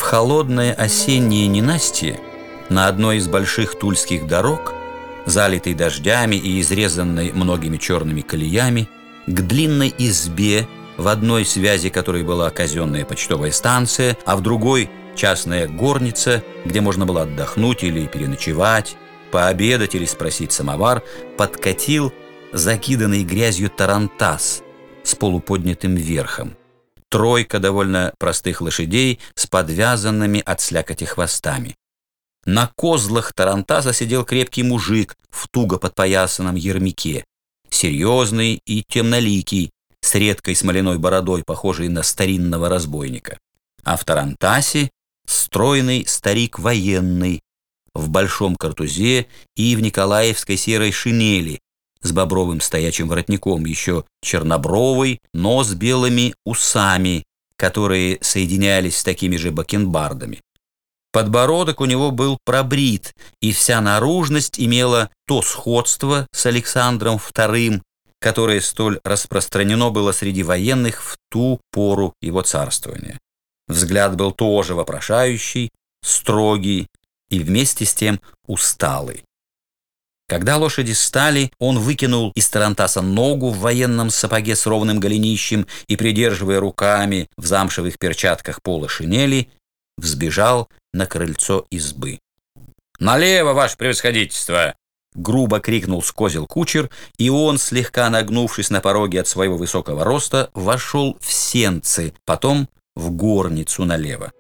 холодное осеннее ненастье на одной из больших тульских дорог, залитой дождями и изрезанной многими черными колеями, к длинной избе, в одной связи которой была казенная почтовая станция, а в другой – частная горница, где можно было отдохнуть или переночевать, пообедать или спросить самовар, подкатил закиданный грязью тарантас с полуподнятым верхом. Тройка довольно простых лошадей с подвязанными от слякоти хвостами. На козлах тарантаса сидел крепкий мужик в туго подпоясанном ермике, серьезный и темноликий, с редкой смоляной бородой, похожей на старинного разбойника. А в тарантасе стройный старик военный, в большом картузе и в николаевской серой шинели, с бобровым стоячим воротником, еще чернобровый, но с белыми усами, которые соединялись с такими же бакенбардами. Подбородок у него был пробрит, и вся наружность имела то сходство с Александром II, которое столь распространено было среди военных в ту пору его царствования. Взгляд был тоже вопрошающий, строгий и вместе с тем усталый. Когда лошади стали, он выкинул из тарантаса ногу в военном сапоге с ровным голенищем и, придерживая руками в замшевых перчатках пола шинели, взбежал на крыльцо избы. «Налево, ваше превосходительство!» — грубо крикнул с козел кучер, и он, слегка нагнувшись на пороге от своего высокого роста, вошел в сенцы, потом в горницу налево.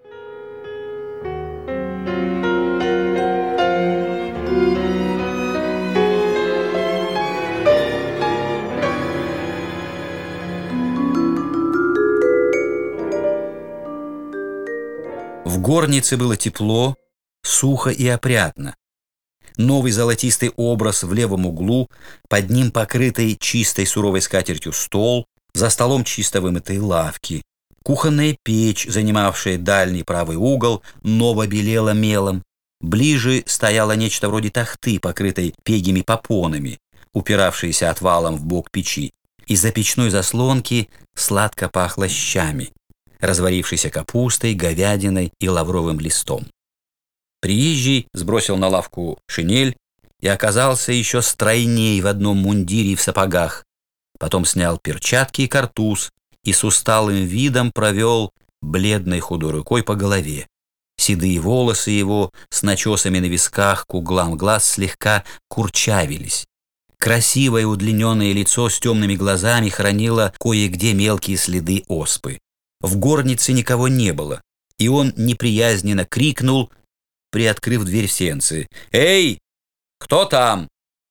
В горнице было тепло, сухо и опрятно. Новый золотистый образ в левом углу, под ним покрытый чистой суровой скатертью стол, за столом чисто вымытые лавки. Кухонная печь, занимавшая дальний правый угол, ново белела мелом. Ближе стояло нечто вроде тахты, покрытой пегими попонами, упиравшейся отвалом в бок печи. Из-за печной заслонки сладко пахло щами, разварившейся капустой, говядиной и лавровым листом. Приезжий сбросил на лавку шинель и оказался еще стройней в одном мундире и в сапогах. Потом снял перчатки и картуз и с усталым видом провел бледной худой рукой по голове. Седые волосы его с начесами на висках к углам глаз слегка курчавились. Красивое удлиненное лицо с темными глазами хранило кое-где мелкие следы оспы. В горнице никого не было, и он неприязненно крикнул, приоткрыв дверь в сенцы: «Эй, кто там?»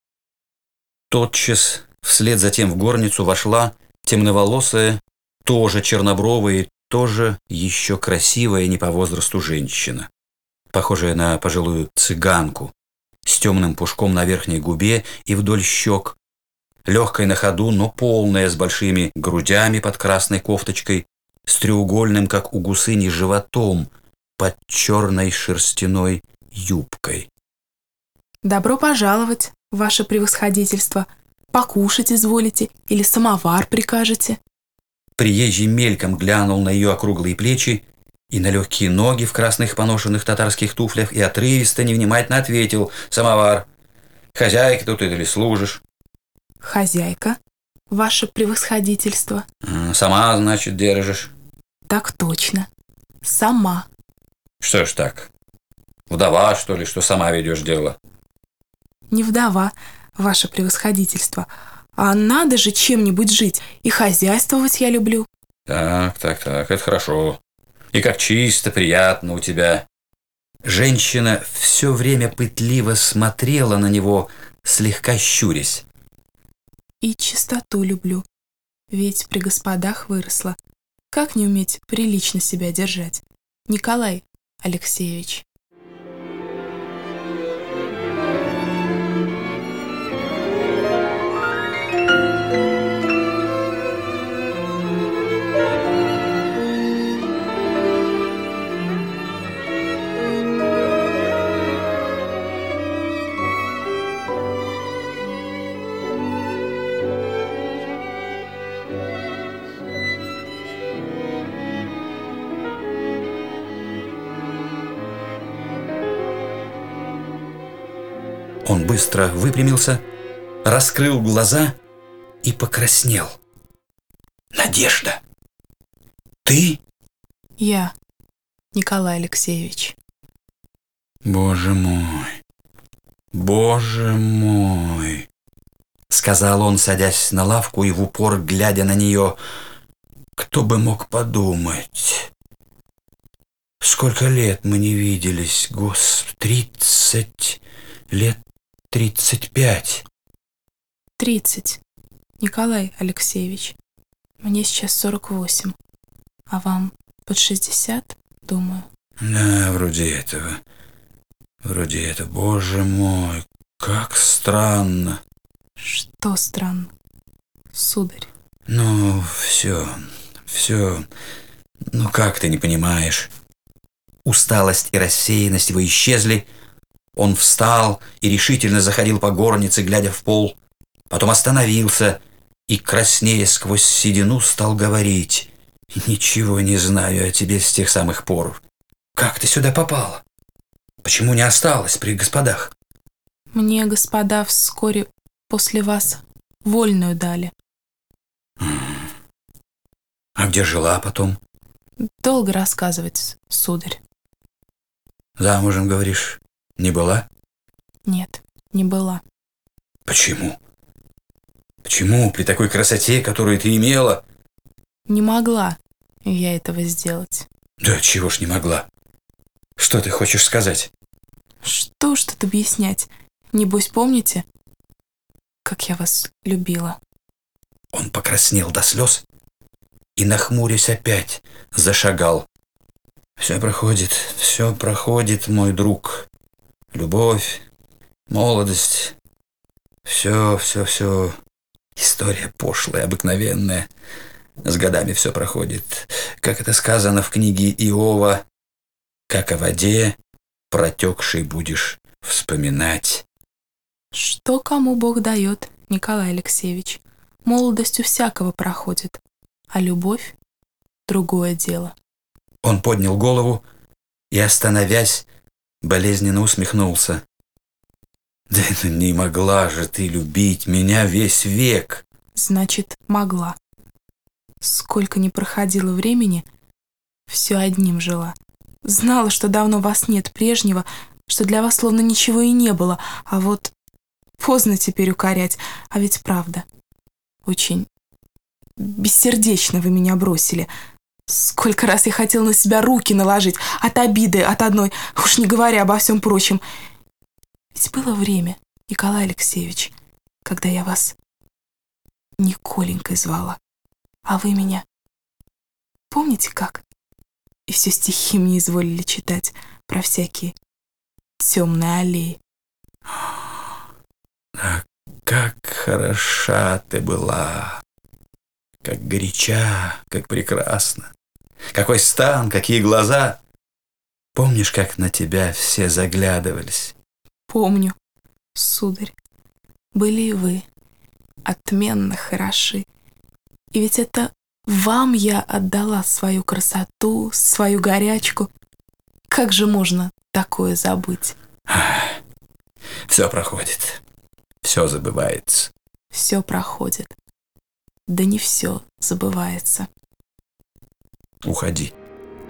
Тотчас вслед за тем в горницу вошла темноволосая, тоже чернобровая, тоже еще красивая не по возрасту женщина, похожая на пожилую цыганку, с темным пушком на верхней губе и вдоль щек, легкой на ходу, но полная, с большими грудями под красной кофточкой, с треугольным, как у гусыни, животом под черной шерстяной юбкой. «Добро пожаловать, ваше превосходительство. Покушать изволите или самовар прикажете?» Приезжий мельком глянул на ее округлые плечи и на легкие ноги в красных поношенных татарских туфлях и отрывисто невнимательно ответил: «Самовар. Хозяйка тут или служишь?» «Хозяйка, ваше превосходительство». «Сама, значит, держишь?» «Так точно. Сама». «Что ж так? Вдова, что ли, что сама ведешь дело?» «Не вдова, ваше превосходительство. А надо же чем-нибудь жить, и хозяйствовать я люблю». Так, это хорошо. И как чисто, приятно у тебя». Женщина все время пытливо смотрела на него, слегка щурясь. «И чистоту люблю, ведь при господах выросла. Как не уметь прилично себя держать, Николай Алексеевич?» Он быстро выпрямился, раскрыл глаза и покраснел. «Надежда, ты?» Я, Николай Алексеевич. «Боже мой!» — сказал он, садясь на лавку и в упор глядя на нее. «Кто бы мог подумать? Сколько лет мы не виделись, Господи, 30 лет, 35. 30, Николай Алексеевич. Мне сейчас 48, а вам под 60, думаю». Да, вроде этого. Боже мой, как странно. Что странно, сударь? Ну, все, ну как ты не понимаешь? Усталость и рассеянность его исчезли. Он встал и решительно заходил по горнице, глядя в пол. Потом остановился и, краснея сквозь седину, стал говорить: «Ничего не знаю о тебе с тех самых пор. Как ты сюда попала? Почему не осталась при господах?» Мне господа вскоре после вас вольную дали. А где жила потом? Долго рассказывать, сударь. Замужем, говоришь, не была? Нет, не была. Почему? Почему при такой красоте, которую ты имела? Не могла я этого сделать. Да чего ж не могла? Что ты хочешь сказать? Что ж тут объяснять? Небось, помните, как я вас любила? Он покраснел до слез и, нахмурясь, опять зашагал. Все проходит, мой друг. Любовь, молодость, все. История пошлая, обыкновенная. С годами все проходит. Как это сказано в книге Иова: как о воде протекшей будешь вспоминать. Что кому Бог дает, Николай Алексеевич? Молодость у всякого проходит, а любовь — другое дело. Он поднял голову и, остановясь, болезненно усмехнулся. «Да не могла же ты любить меня весь век!» Значит, могла. Сколько ни проходило времени, все одним жила. Знала, что давно вас нет прежнего, что для вас словно ничего и не было, а вот поздно теперь укорять, а ведь правда. Очень бессердечно вы меня бросили. Сколько раз я хотела на себя руки наложить от обиды, от одной, уж не говоря обо всем прочем. Ведь было время, Николай Алексеевич, когда я вас Николенькой звала, а вы меня помните как? И все стихи мне изволили читать про всякие темные аллеи. А как хороша ты была, как горяча, как прекрасна. Какой стан, какие глаза. Помнишь, как на тебя все заглядывались? Помню, сударь, были и вы отменно хороши. И ведь это вам я отдала свою красоту, свою горячку. Как же можно такое забыть? Все проходит, все забывается. Все проходит, да не все забывается. Уходи.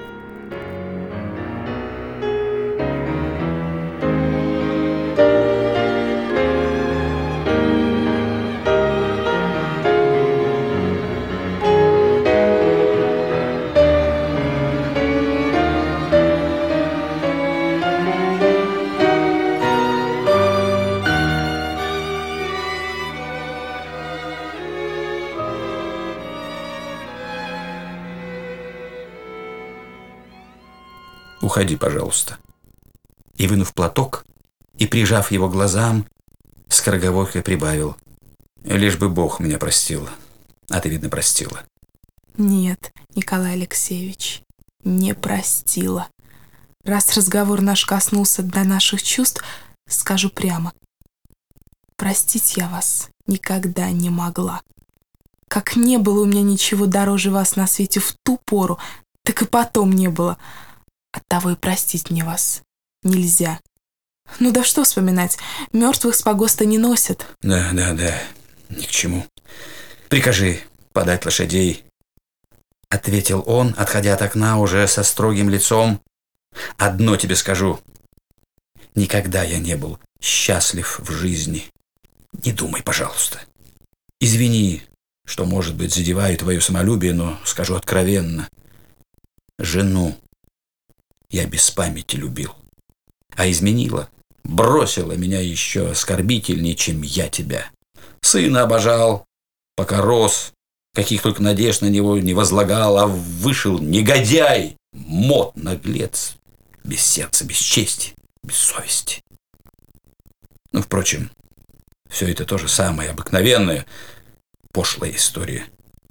Уходи, пожалуйста. И, вынув платок и прижав его к глазам, скороговоркой прибавил: лишь бы Бог меня простил, а ты, видно, простила. Нет, Николай Алексеевич, не простила. Раз разговор наш коснулся до наших чувств, скажу прямо: простить я вас никогда не могла. Как не было у меня ничего дороже вас на свете в ту пору, так и потом не было. Оттого и простить мне вас нельзя. Ну да что вспоминать, мертвых с погоста не носят. Да, ни к чему. Прикажи подать лошадей, — ответил он, отходя от окна уже со строгим лицом. Одно тебе скажу. Никогда я не был счастлив в жизни. Не думай, пожалуйста. Извини, что, может быть, задеваю твое самолюбие, но скажу откровенно. Жену я без памяти любил, а изменила, бросила меня еще оскорбительнее, чем я тебя. Сына обожал, пока рос, каких только надежд на него не возлагал, а вышел негодяй, мот, наглец, без сердца, без чести, без совести. Ну, впрочем, все это то же самое обыкновенное, пошлая история.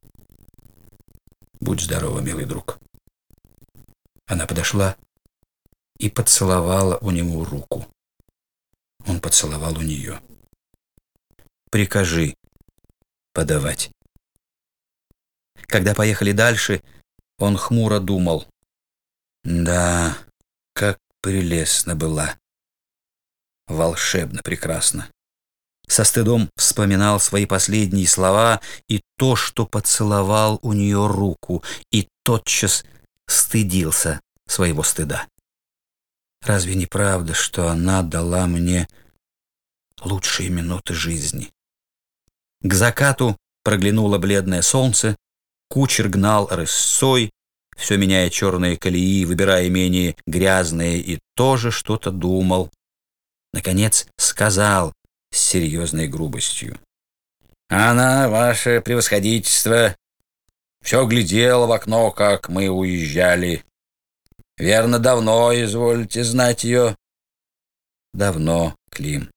Будь здорова, милый друг. Она подошла и поцеловала у него руку. Он поцеловал у нее. Прикажи подавать. Когда поехали дальше, он хмуро думал. Да, как прелестно была. Волшебно прекрасно. Со стыдом вспоминал свои последние слова и то, что поцеловал у нее руку, и тотчас стыдился своего стыда. Разве не правда, что она дала мне лучшие минуты жизни? К закату проглянуло бледное солнце, кучер гнал рысцой, все меняя черные колеи, выбирая менее грязные, и тоже что-то думал. Наконец сказал с серьезной грубостью. «Она, ваше превосходительство, все глядела в окно, как мы уезжали. Верно, давно изволите знать ее?» «Давно, Клим».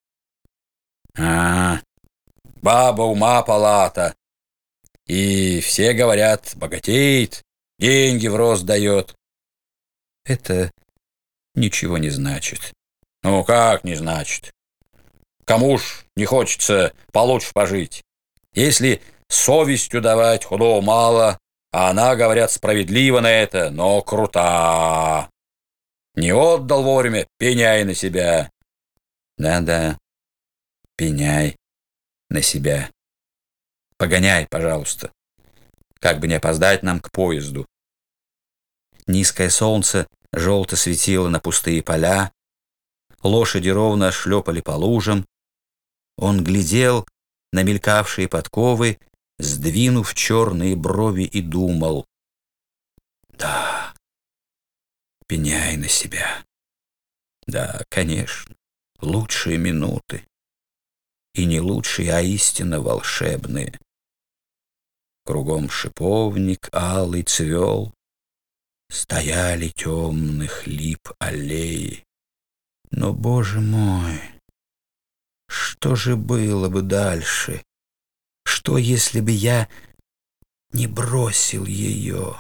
Баба ума палата. И все говорят, богатеет, деньги в рост дает». «Это ничего не значит». «Ну, как не значит? Кому ж не хочется получше пожить? Если совестью давать, худого мало, а она, говорят, справедливо на это, но крута. Не отдал вовремя, пеняй на себя». «Да, пеняй на себя. Погоняй, пожалуйста, как бы не опоздать нам к поезду». Низкое солнце желто светило на пустые поля, лошади ровно шлепали по лужам. Он глядел на мелькавшие подковы, сдвинув черные брови, и думал. Да, пеняй на себя. Да, конечно, лучшие минуты. И не лучшие, а истинно волшебные. Кругом шиповник алый цвел, стояли темных лип аллеи. Но, Боже мой, что же было бы дальше? Что, если бы я не бросил ее?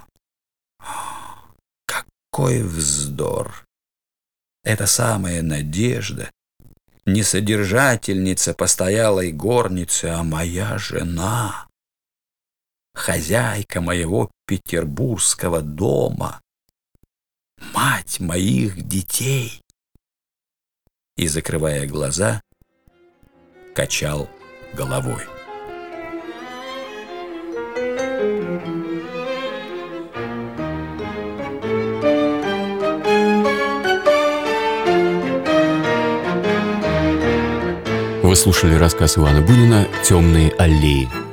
Какой вздор! Это самая надежда, не содержательница постоялой горницы, а моя жена, хозяйка моего петербургского дома, мать моих детей. И, закрывая глаза, качал головой. Вы слушали рассказ Ивана Бунина «Темные аллеи».